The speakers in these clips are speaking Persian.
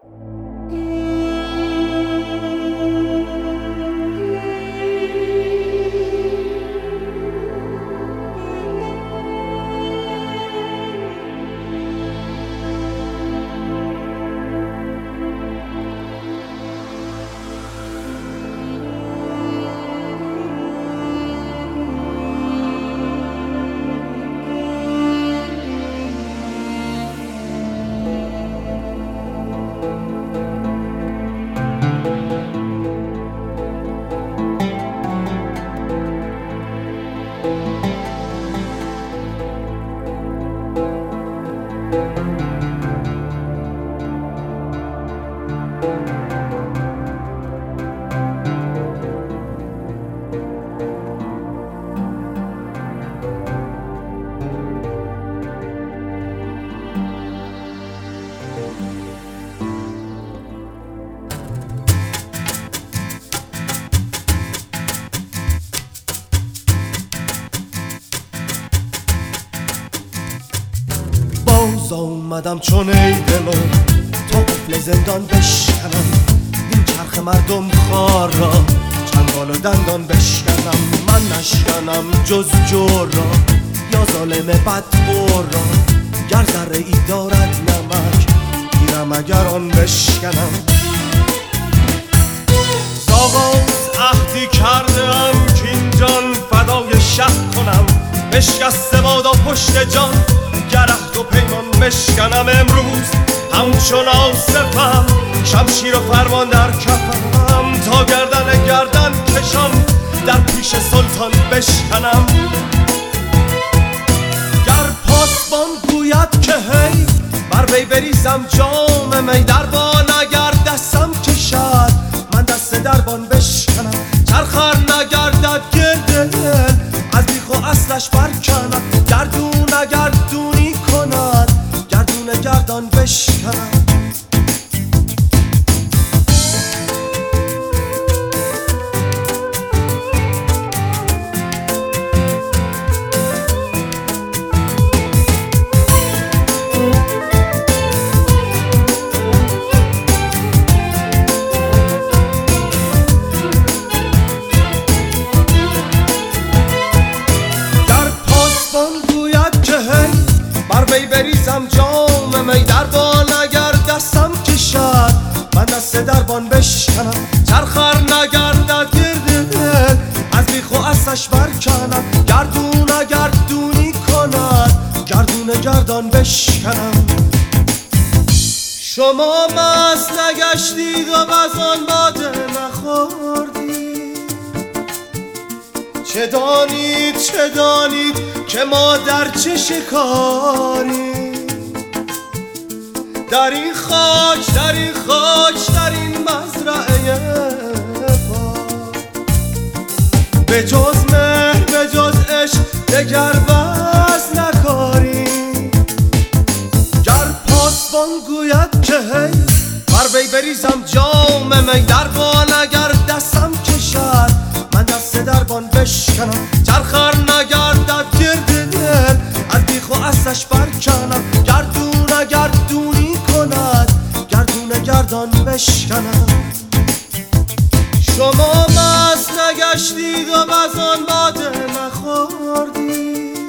باز آمدم چون ای دلم تا قفل زندان بشکنم، این چرخ مردم خوار را چنگال و دندان بشکنم. من نشکنم جز جور را یا ظالم بدخور را، گر ذره ای دارد نمک گیرم اگر آن بشکنم. زاغاز عهدی کردم که این جان فدای شهر کنم، بشکسته بادا پشت جان گر عهد و پیمان بشکنم. امروز همچون آصفم شمشیر و فرمان در کفم، تا گردن کشان در پیش سلطان بشکنم. گر پاسبان گوید که هی بر وی بریزم جام می، دربان اگر دستم کشد من دست دربان بشکنم. چرخر نگردد گرد دل از بیخ و اصلش برکنم، گردون اگر دونی کند گردون گردان بشکنم. بر وی بریزم جام می، دربان اگر دستم کشد من دست دربان بشکنم. چرخر نگردد گرد دل از بیخ و اصلش برکنم، گردون اگر دونی کند گردون گردان بشکنم. شما مست نگشتید و از آن باده نخوردید، چه دانید که ما در چه شکاریم. در این خاک در این مزرعه پاک، به جز مهر به جز عشق دگر بس نکاریم. گر پاسبان گوید که هی بر وی بریزم جام می، دربان اگر دستم کشد من دست دربان بشکنم. چرخر نگردد گرد دل از بیخ و اصلش برکنم، گردون اگر دونی کند گردون گردان بشکنم. شما مست نگشتید و از آن باده نخوردید،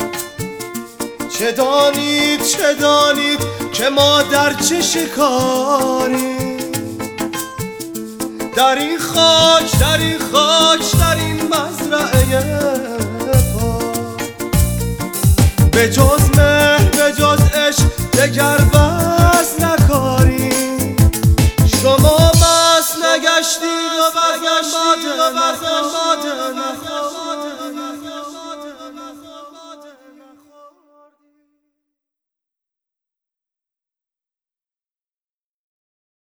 چه دانید که ما در چه شکاریم. در این خاک در این مزرعه پاک، به جز مهر به جز عشق دگر